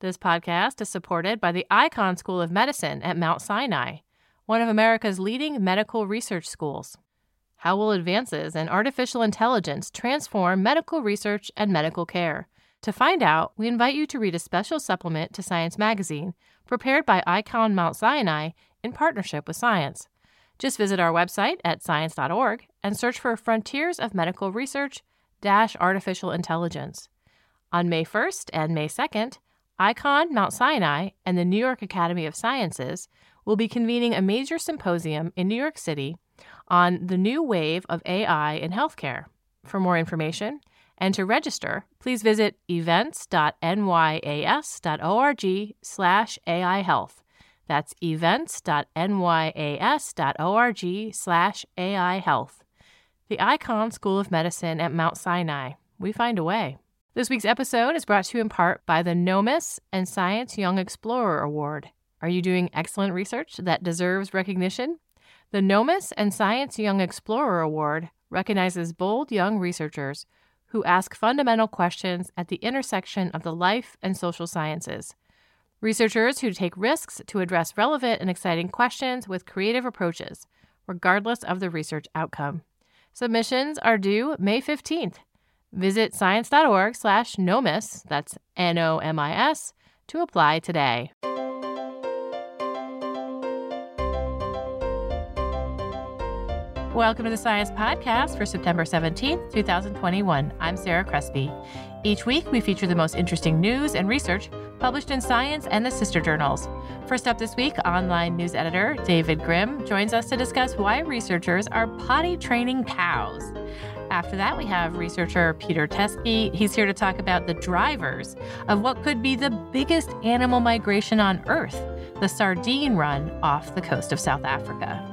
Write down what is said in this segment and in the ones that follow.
This podcast is supported by the Icahn School of Medicine at Mount Sinai, one of America's leading medical research schools. How will advances in artificial intelligence transform medical research and medical care? To find out, we invite you to read a special supplement to Science Magazine, prepared by Icahn Mount Sinai in partnership with Science. Just visit our website at science.org and search for Frontiers of Medical Research - Artificial Intelligence. On May 1st and May 2nd, Icahn Mount Sinai and the New York Academy of Sciences will be convening a major symposium in New York City on the new wave of AI in healthcare. For more information and to register, please visit events.nyas.org/AI Health. That's events.nyas.org/AI Health. The Icahn School of Medicine at Mount Sinai. We find a way. This week's episode is brought to you in part by the NOMIS and Science Young Explorer Award. Are you doing excellent research that deserves recognition? The NOMIS and Science Young Explorer Award recognizes bold young researchers who ask fundamental questions at the intersection of the life and social sciences. Researchers who take risks to address relevant and exciting questions with creative approaches, regardless of the research outcome. Submissions are due May 15th. Visit science.org/NOMIS, that's NOMIS, to apply today. Welcome to the Science Podcast for September 17th, 2021. I'm Sarah Crespi. Each week, we feature the most interesting news and research published in Science and the sister journals. First up this week, online news editor David Grimm joins us to discuss why researchers are potty training cows. After that, we have researcher Peter Teske. He's here to talk about the drivers of what could be the biggest animal migration on Earth, the sardine run off the coast of South Africa.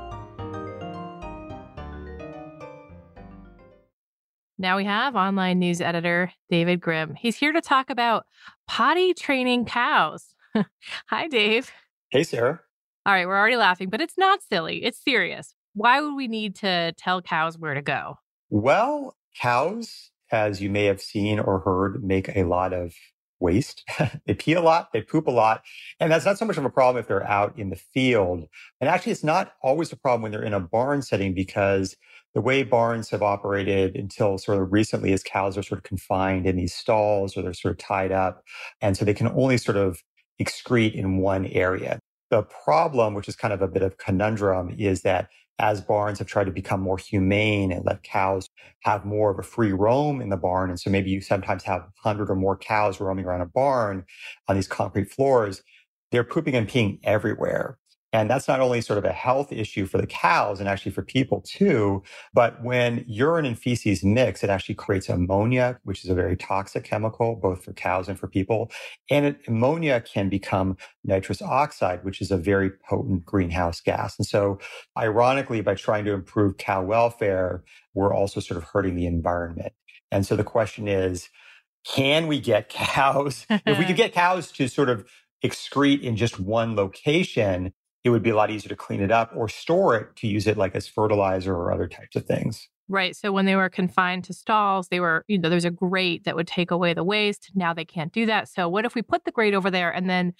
Now we have online news editor David Grimm. He's here to talk about potty training cows. Hi, Dave. Hey, Sarah. All right, we're already laughing, but it's not silly. It's serious. Why would we need to tell cows where to go? Well, cows, as you may have seen or heard, make a lot of waste. They pee a lot, they poop a lot. And that's not so much of a problem if they're out in the field. And actually, it's not always a problem when they're in a barn setting, because the way barns have operated until sort of recently is cows are sort of confined in these stalls, or they're sort of tied up. And so they can only sort of excrete in one area. The problem, which is kind of a bit of conundrum, is that as barns have tried to become more humane and let cows have more of a free roam in the barn, and so maybe you sometimes have 100 or more cows roaming around a barn on these concrete floors, they're pooping and peeing everywhere. And that's not only sort of a health issue for the cows and actually for people too, but when urine and feces mix, it actually creates ammonia, which is a very toxic chemical, both for cows and for people. And ammonia can become nitrous oxide, which is a very potent greenhouse gas. And so ironically, by trying to improve cow welfare, we're also sort of hurting the environment. And so the question is, can we get cows? If we could get cows to sort of excrete in just one location, it would be a lot easier to clean it up or store it to use it like as fertilizer or other types of things. Right. So when they were confined to stalls, they were, there's a grate that would take away the waste. Now they can't do that. So what if we put the grate over there and then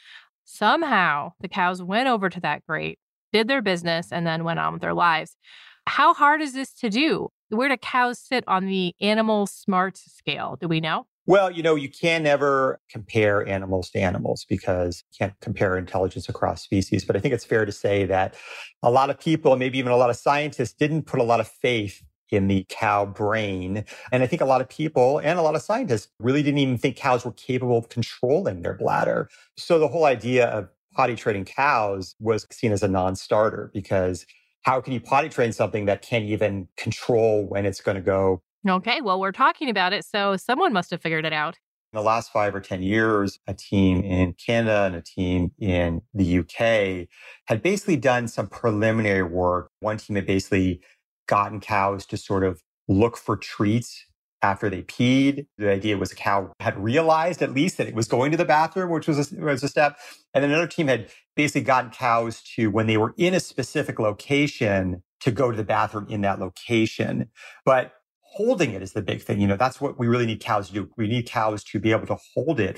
somehow the cows went over to that grate, did their business, and then went on with their lives? How hard is this to do? Where do cows sit on the animal smarts scale? Do we know? Well, you can never compare animals to animals because you can't compare intelligence across species. But I think it's fair to say that a lot of people, maybe even a lot of scientists, didn't put a lot of faith in the cow brain. And I think a lot of people and a lot of scientists really didn't even think cows were capable of controlling their bladder. So the whole idea of potty training cows was seen as a non-starter, because how can you potty train something that can't even control when it's going to go? Okay, well, we're talking about it, so someone must have figured it out. In the last 5 or 10 years, a team in Canada and a team in the UK had basically done some preliminary work. One team had basically gotten cows to sort of look for treats after they peed. The idea was a cow had realized at least that it was going to the bathroom, which was a step. And then another team had basically gotten cows to, when they were in a specific location, to go to the bathroom in that location. But holding it is the big thing. That's what we really need cows to do. We need cows to be able to hold it for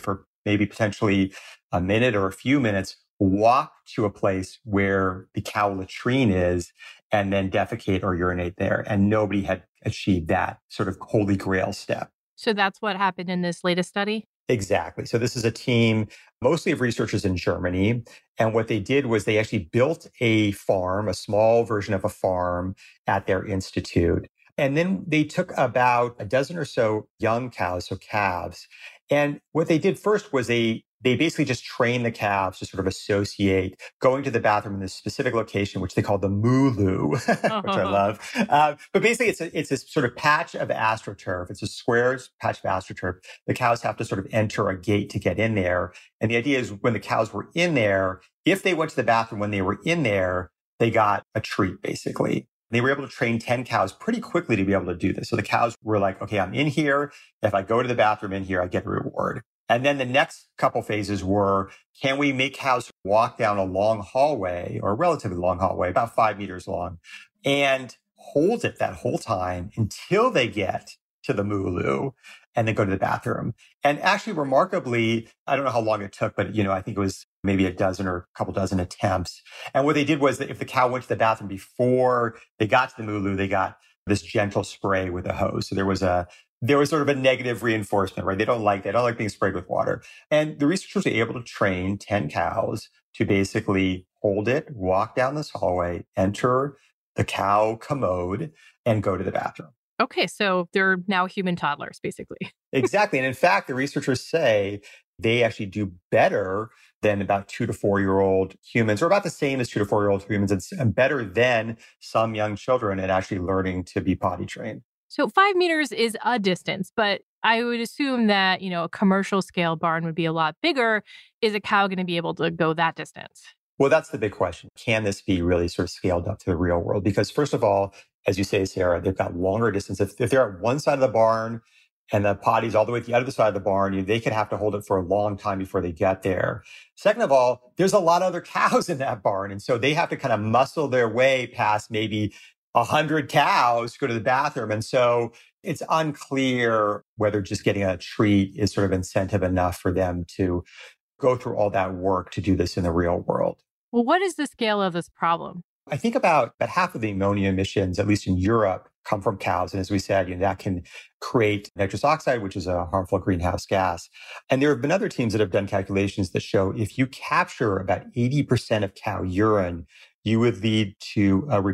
maybe potentially a minute or a few minutes, walk to a place where the cow latrine is and then defecate or urinate there. And nobody had achieved that sort of holy grail step. So that's what happened in this latest study? Exactly. So this is a team mostly of researchers in Germany. And what they did was they actually built a farm, a small version of a farm at their institute. And then they took about a dozen or so young cows, so calves. And what they did first was they basically just trained the calves to sort of associate going to the bathroom in this specific location, which they call the mooloo, which I love. But basically, it's a sort of patch of astroturf. It's a square patch of astroturf. The cows have to sort of enter a gate to get in there. And the idea is when the cows were in there, if they went to the bathroom when they were in there, they got a treat, basically. They were able to train 10 cows pretty quickly to be able to do this. So the cows were like, okay, I'm in here. If I go to the bathroom in here, I get a reward. And then the next couple phases were, can we make cows walk down a long hallway or a relatively long hallway, about 5 meters long, and hold it that whole time until they get to the mooloo and then go to the bathroom. And actually, remarkably, I don't know how long it took, but, I think it was maybe a dozen or a couple dozen attempts. And what they did was that if the cow went to the bathroom before they got to the mooloo, they got this gentle spray with a hose. So there was sort of a negative reinforcement, right? They don't like being sprayed with water. And the researchers were able to train 10 cows to basically hold it, walk down this hallway, enter the cow commode, and go to the bathroom. Okay, so they're now human toddlers, basically. Exactly. And in fact, the researchers say they actually do better than about 2 to 4-year-old humans, or about the same as 2 to 4-year-old humans, and better than some young children at actually learning to be potty trained. So 5 meters is a distance, but I would assume that, a commercial scale barn would be a lot bigger. Is a cow going to be able to go that distance? Well, that's the big question. Can this be really sort of scaled up to the real world? Because first of all, as you say, Sarah, they've got longer distance. If they're at one side of the barn and the potty's all the way to the other side of the barn, they could have to hold it for a long time before they get there. Second of all, there's a lot of other cows in that barn. And so they have to kind of muscle their way past maybe 100 cows to go to the bathroom. And so it's unclear whether just getting a treat is sort of incentive enough for them to go through all that work to do this in the real world. Well, what is the scale of this problem? I think about half of the ammonia emissions, at least in Europe, come from cows. And as we said, that can create nitrous oxide, which is a harmful greenhouse gas. And there have been other teams that have done calculations that show if you capture about 80% of cow urine, you would lead to a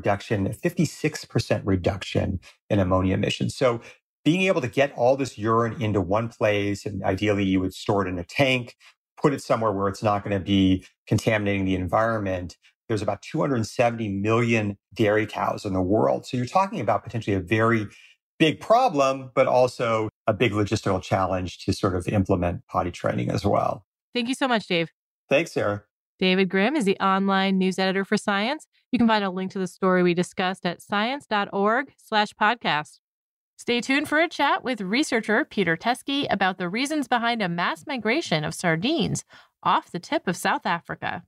56% reduction in ammonia emissions. So being able to get all this urine into one place, and ideally you would store it in a tank, put it somewhere where it's not going to be contaminating the environment. There's about 270 million dairy cows in the world. So you're talking about potentially a very big problem, but also a big logistical challenge to sort of implement potty training as well. Thank you so much, Dave. Thanks, Sarah. David Grimm is the online news editor for Science. You can find a link to the story we discussed at science.org/podcast. Stay tuned for a chat with researcher Peter Teske about the reasons behind a mass migration of sardines off the tip of South Africa.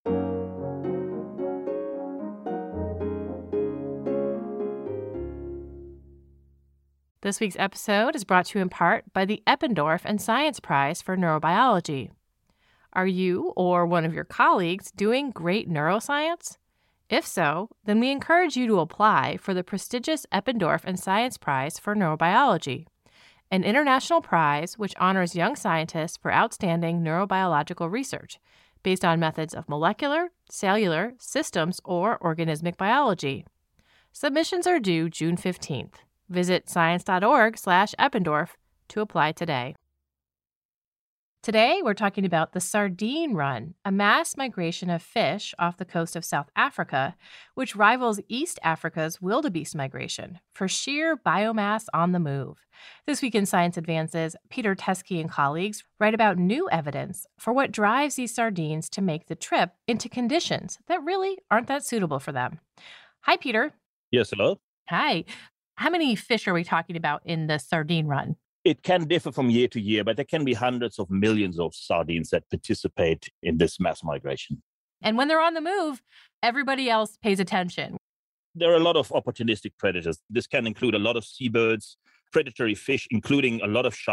This week's episode is brought to you in part by the Eppendorf and Science Prize for Neurobiology. Are you or one of your colleagues doing great neuroscience? If so, then we encourage you to apply for the prestigious Eppendorf and Science Prize for Neurobiology, an international prize which honors young scientists for outstanding neurobiological research based on methods of molecular, cellular, systems, or organismic biology. Submissions are due June 15th. Visit science.org/Eppendorf to apply today. Today, we're talking about the sardine run, a mass migration of fish off the coast of South Africa, which rivals East Africa's wildebeest migration for sheer biomass on the move. This week in Science Advances, Peter Teske and colleagues write about new evidence for what drives these sardines to make the trip into conditions that really aren't that suitable for them. Hi, Peter. Yes, hello. Hi. How many fish are we talking about in the sardine run? It can differ from year to year, but there can be hundreds of millions of sardines that participate in this mass migration. And when they're on the move, everybody else pays attention. There are a lot of opportunistic predators. This can include a lot of seabirds, predatory fish, including a lot of sharks,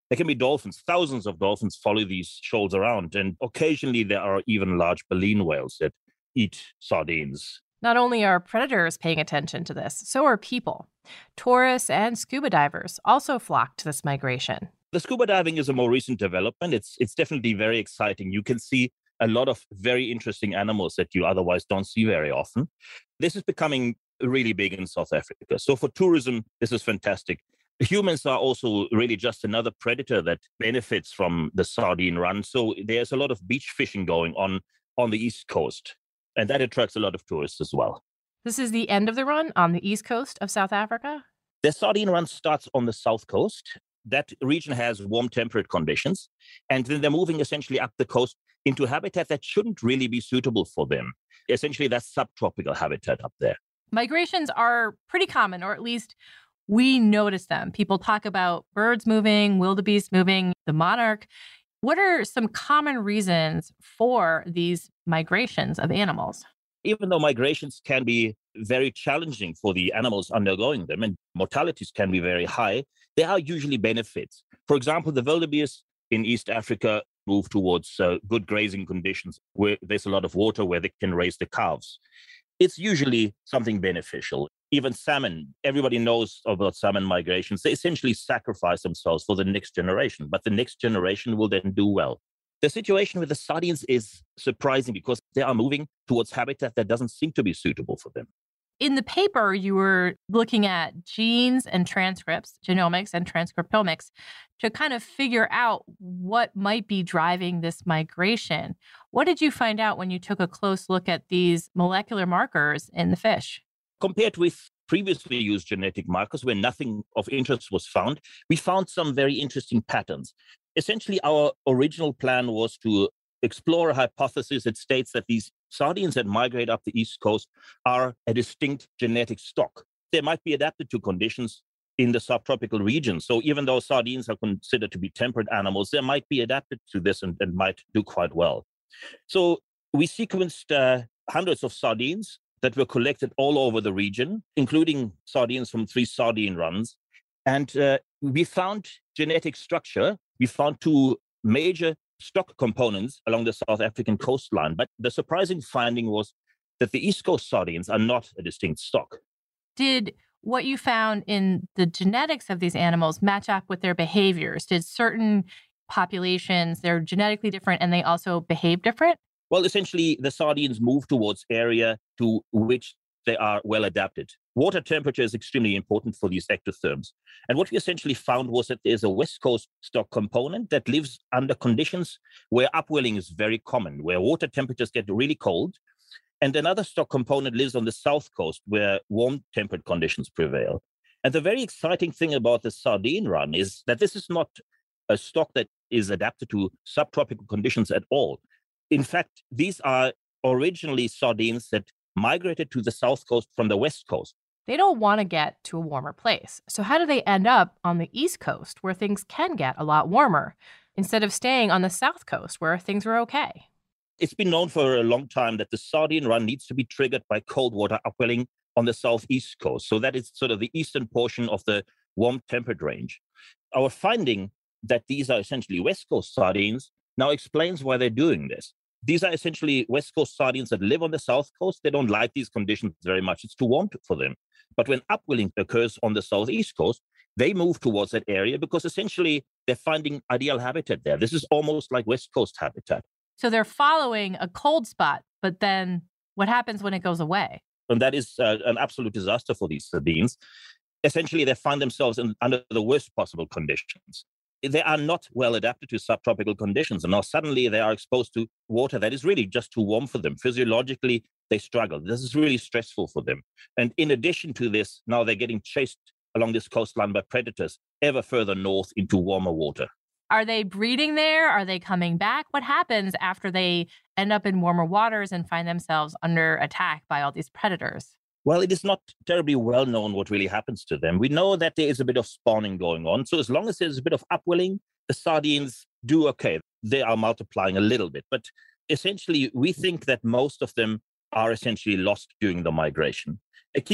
There can be dolphins. Thousands of dolphins follow these shoals around. And occasionally there are even large baleen whales that eat sardines. Not only are predators paying attention to this, so are people. Tourists and scuba divers also flock to this migration. The scuba diving is a more recent development. It's definitely very exciting. You can see a lot of very interesting animals that you otherwise don't see very often. This is becoming really big in South Africa. So for tourism, this is fantastic. Humans are also really just another predator that benefits from the sardine run. So there's a lot of beach fishing going on the East Coast, and that attracts a lot of tourists as well. This is the end of the run on the east coast of South Africa? The sardine run starts on the south coast. That region has warm temperate conditions, and then they're moving essentially up the coast into habitat that shouldn't really be suitable for them. Essentially, that's subtropical habitat up there. Migrations are pretty common, or at least we notice them. People talk about birds moving, wildebeest moving, the monarch. What are some common reasons for these migrations of animals? Even though migrations can be very challenging for the animals undergoing them and mortalities can be very high, there are usually benefits. For example, the wildebeest in East Africa move towards good grazing conditions where there's a lot of water where they can raise the calves. It's usually something beneficial. Even salmon, everybody knows about salmon migrations. They essentially sacrifice themselves for the next generation, but the next generation will then do well. The situation with the sardines is surprising because they are moving towards habitat that doesn't seem to be suitable for them. In the paper, you were looking at genes and transcripts, genomics and transcriptomics, to kind of figure out what might be driving this migration. What did you find out when you took a close look at these molecular markers in the fish? Compared with previously used genetic markers where nothing of interest was found, we found some very interesting patterns. Essentially, our original plan was to explore a hypothesis that states that these sardines that migrate up the East Coast are a distinct genetic stock. They might be adapted to conditions in the subtropical region. So even though sardines are considered to be temperate animals, they might be adapted to this and might do quite well. So we sequenced hundreds of sardines that were collected all over the region, including sardines from 3 sardine runs. And we found genetic structure. We found 2 major stock components along the South African coastline. But the surprising finding was that the East Coast sardines are not a distinct stock. Did what you found in the genetics of these animals match up with their behaviors? Did certain populations, they're genetically different and they also behave different? Well, essentially, the sardines move towards area to which they are well adapted. Water temperature is extremely important for these ectotherms. And what we essentially found was that there's a West Coast stock component that lives under conditions where upwelling is very common, where water temperatures get really cold. And another stock component lives on the South Coast where warm temperate conditions prevail. And the very exciting thing about the sardine run is that this is not a stock that is adapted to subtropical conditions at all. In fact, these are originally sardines that migrated to the South Coast from the West Coast. They don't want to get to a warmer place. So how do they end up on the East Coast where things can get a lot warmer instead of staying on the South Coast where things were okay? It's been known for a long time that the sardine run needs to be triggered by cold water upwelling on the southeast coast. So that is sort of the eastern portion of the warm temperate range. Our finding that these are essentially West Coast sardines now explains why they're doing this. These are essentially West Coast sardines that live on the South Coast. They don't like these conditions very much. It's too warm for them. But when upwelling occurs on the Southeast Coast, they move towards that area because essentially they're finding ideal habitat there. This is almost like West Coast habitat. So they're following a cold spot, but then what happens when it goes away? And that is an absolute disaster for these sardines. Essentially, they find themselves under the worst possible conditions. They are not well adapted to subtropical conditions. And now suddenly they are exposed to water that is really just too warm for them. Physiologically, they struggle. This is really stressful for them. And in addition to this, now they're getting chased along this coastline by predators ever further north into warmer water. Are they breeding there? Are they coming back? What happens after they end up in warmer waters and find themselves under attack by all these predators? Well, it is not terribly well known what really happens to them. We know that there is a bit of spawning going on. So as long as there's a bit of upwelling, the sardines do okay. They are multiplying a little bit. But essentially, we think that most of them are essentially lost during the migration. They keep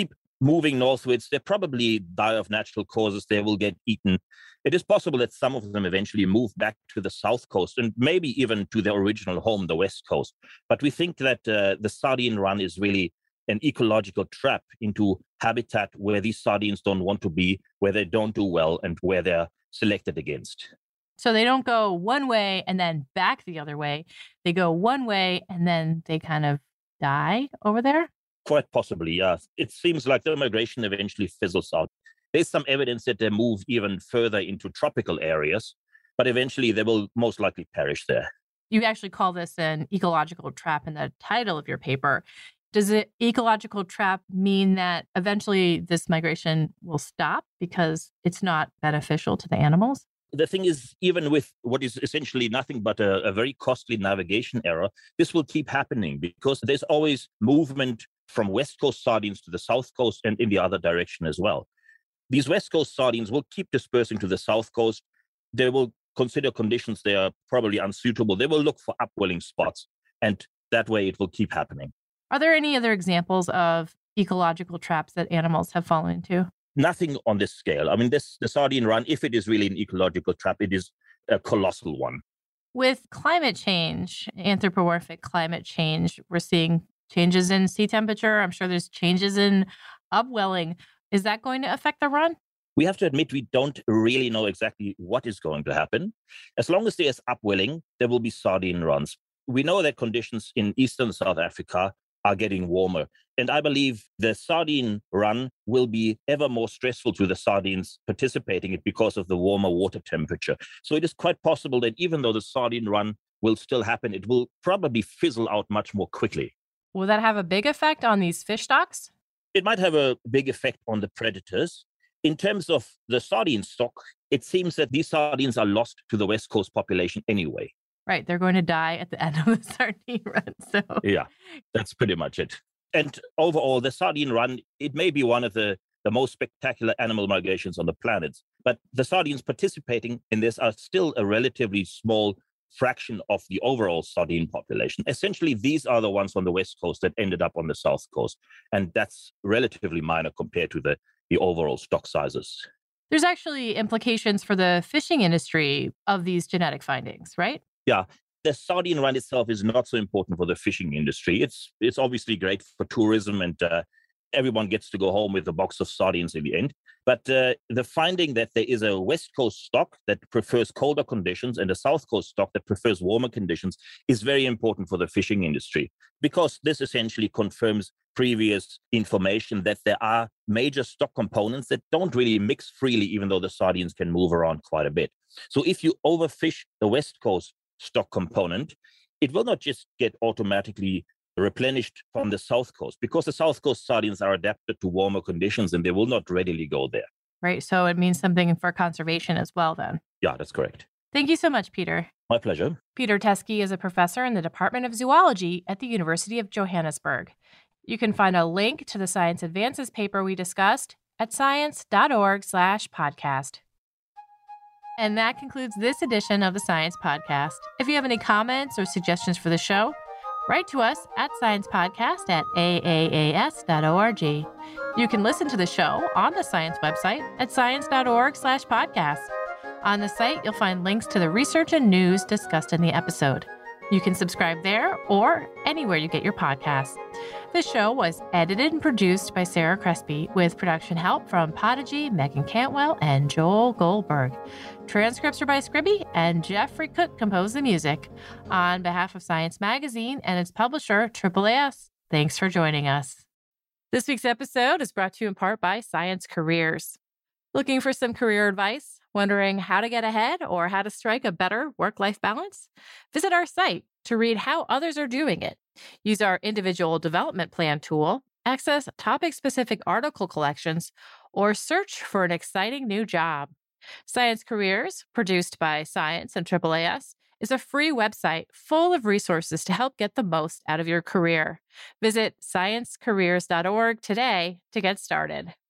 moving northwards, they probably die of natural causes. They will get eaten. It is possible that some of them eventually move back to the south coast and maybe even to their original home, the west coast. But we think that the sardine run is really an ecological trap into habitat where these sardines don't want to be, where they don't do well, and where they're selected against. So they don't go one way and then back the other way. They go one way and then they kind of die over there? Quite possibly, yeah. It seems like the migration eventually fizzles out. There's some evidence that they move even further into tropical areas, but eventually they will most likely perish there. You actually call this an ecological trap in the title of your paper. Does the ecological trap mean that eventually this migration will stop because it's not beneficial to the animals? The thing is, even with what is essentially nothing but a very costly navigation error, this will keep happening because there's always movement from West Coast sardines to the South Coast and in the other direction as well. These West Coast sardines will keep dispersing to the South Coast. They will consider conditions they are probably unsuitable. They will look for upwelling spots, and that way it will keep happening. Are there any other examples of ecological traps that animals have fallen into? Nothing on this scale. I mean, the sardine run, if it is really an ecological trap, it is a colossal one. With climate change, anthropomorphic climate change, we're seeing changes in sea temperature. I'm sure there's changes in upwelling. Is that going to affect the run? We have to admit we don't really know exactly what is going to happen. As long as there's upwelling, there will be sardine runs. We know that conditions in eastern South Africa are getting warmer. And I believe the sardine run will be ever more stressful to the sardines participating in it because of the warmer water temperature. So it is quite possible that even though the sardine run will still happen, it will probably fizzle out much more quickly. Will that have a big effect on these fish stocks? It might have a big effect on the predators. In terms of the sardine stock, it seems that these sardines are lost to the West Coast population anyway. Right. They're going to die at the end of the sardine run. So yeah, that's pretty much it. And overall, the sardine run, it may be one of the most spectacular animal migrations on the planet. But the sardines participating in this are still a relatively small fraction of the overall sardine population. Essentially, these are the ones on the West Coast that ended up on the South Coast. And that's relatively minor compared to the overall stock sizes. There's actually implications for the fishing industry of these genetic findings, right? Yeah. The sardine run itself is not so important for the fishing industry. It's obviously great for tourism and everyone gets to go home with a box of sardines in the end. But the finding that there is a West Coast stock that prefers colder conditions and a South Coast stock that prefers warmer conditions is very important for the fishing industry because this essentially confirms previous information that there are major stock components that don't really mix freely, even though the sardines can move around quite a bit. So if you overfish the West Coast stock component, it will not just get automatically replenished from the South Coast because the South Coast sardines are adapted to warmer conditions and they will not readily go there. Right. So it means something for conservation as well then. Yeah, that's correct. Thank you so much, Peter. My pleasure. Peter Teske is a professor in the Department of Zoology at the University of Johannesburg. You can find a link to the Science Advances paper we discussed at science.org/podcast. And that concludes this edition of the Science Podcast. If you have any comments or suggestions for the show, write to us at sciencepodcast@aaas.org. You can listen to the show on the Science website at science.org/podcast. On the site, you'll find links to the research and news discussed in the episode. You can subscribe there or anywhere you get your podcasts. The show was edited and produced by Sarah Crespi with production help from Podigy, Megan Cantwell, and Joel Goldberg. Transcripts are by Scribby, and Jeffrey Cook composed the music. On behalf of Science Magazine and its publisher, AAAS, thanks for joining us. This week's episode is brought to you in part by Science Careers. Looking for some career advice? Wondering how to get ahead or how to strike a better work-life balance? Visit our site to read how others are doing it. Use our individual development plan tool, access topic-specific article collections, or search for an exciting new job. Science Careers, produced by Science and AAAS, is a free website full of resources to help get the most out of your career. Visit sciencecareers.org today to get started.